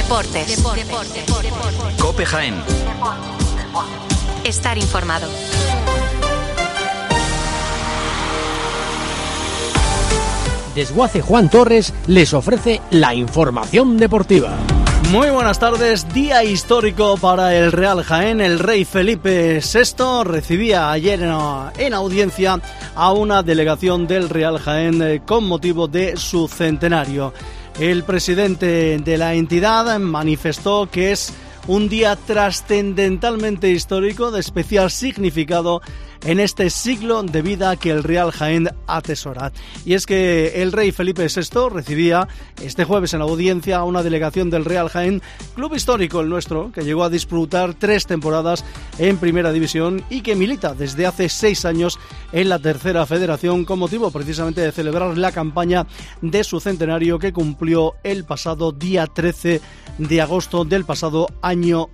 Deportes. COPE Jaén. Estar informado. Desguace Juan Torres les ofrece la información deportiva. Muy buenas tardes, día histórico para el Real Jaén. El rey Felipe VI recibía ayer en audiencia a una delegación del Real Jaén con motivo de su centenario. El presidente de la entidad manifestó que es un día trascendentalmente histórico de especial significado en este siglo de vida que el Real Jaén atesora. Y es que el rey Felipe VI recibía este jueves en la audiencia a una delegación del Real Jaén, club histórico el nuestro, que llegó a disputar 3 temporadas en Primera División y que milita desde hace 6 años en la Tercera Federación con motivo precisamente de celebrar la campaña de su centenario que cumplió el pasado día 13 de agosto del pasado año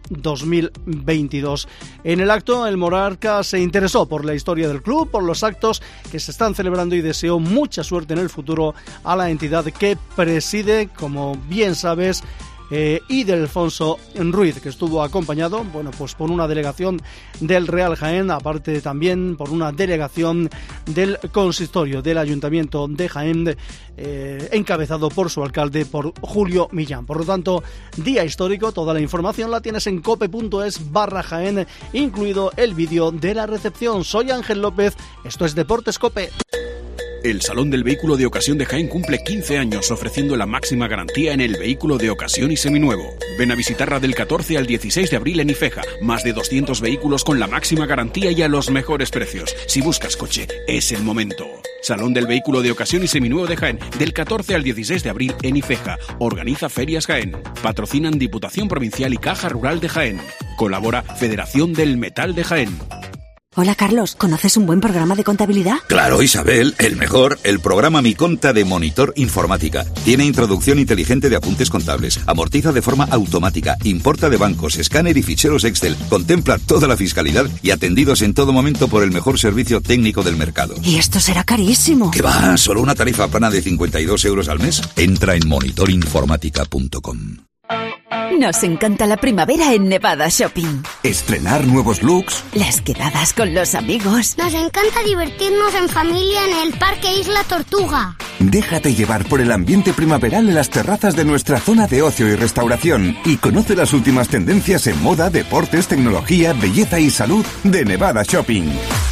2022. En el acto, el monarca se interesó por la historia del club, por los actos que se están celebrando y deseó mucha suerte en el futuro a la entidad que preside, como bien sabes, Ildefonso Ruiz, que estuvo acompañado, pues por una delegación del Real Jaén, aparte también por una delegación del consistorio del Ayuntamiento de Jaén, encabezado por su alcalde, por Julio Millán. Por lo tanto, día histórico. Toda la información la tienes en cope.es/Jaén, incluido el vídeo de la recepción. Soy Ángel López, esto es Deportes Cope. El Salón del Vehículo de Ocasión de Jaén cumple 15 años ofreciendo la máxima garantía en el vehículo de ocasión y seminuevo. Ven a visitarla del 14 al 16 de abril en Ifeja. Más de 200 vehículos con la máxima garantía y a los mejores precios. Si buscas coche, es el momento. Salón del Vehículo de Ocasión y Seminuevo de Jaén, del 14 al 16 de abril en Ifeja. Organiza Ferias Jaén. Patrocinan Diputación Provincial y Caja Rural de Jaén. Colabora Federación del Metal de Jaén. Hola Carlos, ¿conoces un buen programa de contabilidad? Claro, Isabel, el mejor, el programa Mi Conta de Monitor Informática. Tiene introducción inteligente de apuntes contables, amortiza de forma automática, importa de bancos, escáner y ficheros Excel, contempla toda la fiscalidad y atendidos en todo momento por el mejor servicio técnico del mercado. ¿Y esto será carísimo? ¿Qué va? ¿Solo una tarifa plana de 52 euros al mes? Entra en monitorinformática.com. Nos encanta la primavera en Nevada Shopping. Estrenar nuevos looks. Las quedadas con los amigos. Nos encanta divertirnos en familia en el Parque Isla Tortuga. Déjate llevar por el ambiente primaveral en las terrazas de nuestra zona de ocio y restauración y conoce las últimas tendencias en moda, deportes, tecnología, belleza y salud de Nevada Shopping.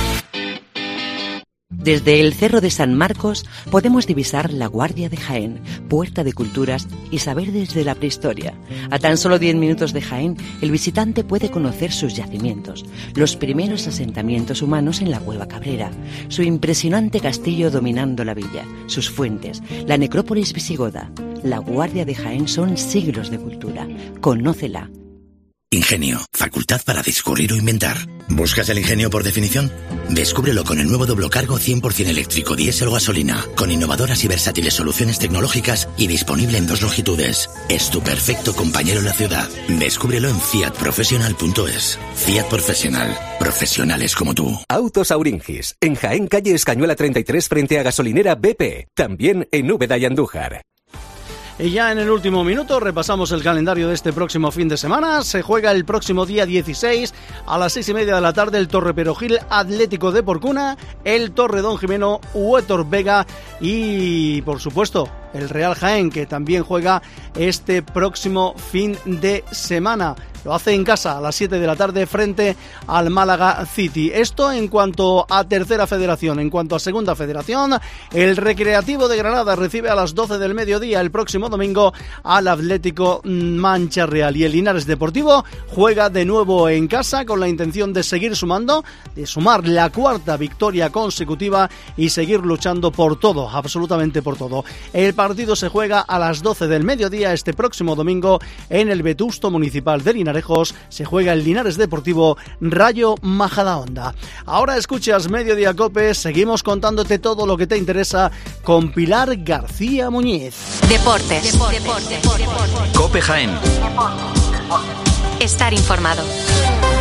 Desde el Cerro de San Marcos podemos divisar la Guardia de Jaén, puerta de culturas y saber desde la prehistoria. A tan solo 10 minutos de Jaén, el visitante puede conocer sus yacimientos, los primeros asentamientos humanos en la Cueva Cabrera, su impresionante castillo dominando la villa, sus fuentes, la necrópolis visigoda. La Guardia de Jaén son siglos de cultura. Conócela. Ingenio, facultad para discurrir o inventar. ¿Buscas el ingenio por definición? Descúbrelo con el nuevo doblocargo 100% eléctrico diésel o gasolina, con innovadoras y versátiles soluciones tecnológicas y disponible en 2 longitudes. Es tu perfecto compañero en la ciudad. Descúbrelo en fiatprofessional.es. Fiat Professional. Profesionales como tú. Autos Auringis. En Jaén, calle Escañuela 33 frente a gasolinera BP. También en Úbeda y Andújar. Y ya en el último minuto repasamos el calendario de este próximo fin de semana. Se juega el próximo día 16 a las 6:30 de la tarde el Torre Perojil Atlético de Porcuna, el Torre Don Jimeno Huétor Vega y, por supuesto, el Real Jaén, que también juega este próximo fin de semana. Lo hace en casa a las 7 de la tarde frente al Málaga City. Esto en cuanto a Tercera Federación. En cuanto a Segunda Federación, el Recreativo de Granada recibe a las 12 del mediodía el próximo domingo al Atlético Mancha Real. Y el Linares Deportivo juega de nuevo en casa con la intención de seguir sumando, de sumar la 4ª victoria consecutiva y seguir luchando por todo, absolutamente por todo. El partido se juega a las 12 del mediodía este próximo domingo en el Vetusto Municipal de Linares. Se juega el Linares Deportivo Rayo Majadahonda. Ahora escuchas Mediodía Cope, seguimos contándote todo lo que te interesa con Pilar García Muñiz. Deportes. COPE Jaén. Estar informado.